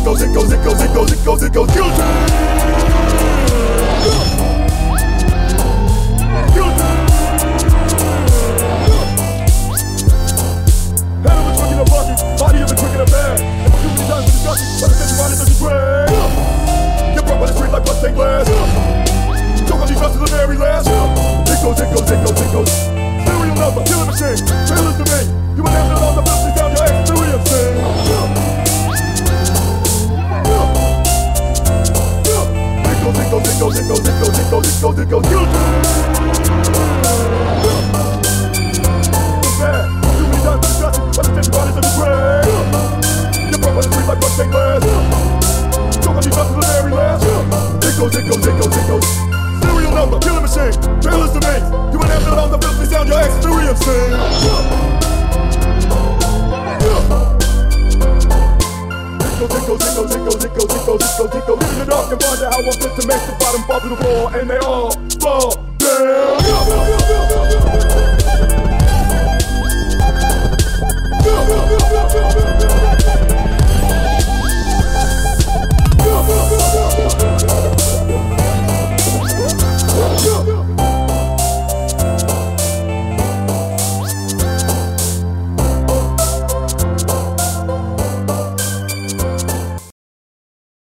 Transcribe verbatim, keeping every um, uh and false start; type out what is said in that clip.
goes, it goes, it goes, it goes, it goes, it goes, guilty. Guilty. Head of a trick in a bucket, body of a trick in a bag. And too many times with the gutsy, but it's everybody doesn't drag. Get brought by the street like bloodstained glass. Choke on these guts to the very last. It goes, it goes, it goes, it goes. Serial number, killing machine, trailers to me. You will never know the business down your experience. It goes, it goes, it goes, it goes, it goes, it goes, it goes, it goes, guilty. Bad, too many times with the gutsy, but it's everybody doesn't drag. Get brought by the street like bloodstained glass. Choke on these guts to the very last. It goes, it goes, it goes, it goes. Serial number, killing machine, trailers to me. You will never know the business down your experience. It goes, it goes, it goes, it goes, it goes, it goes, it goes, it goes. Live in the dark and wonder how I'm fit to make the bottom fall to the floor, and they all fall down.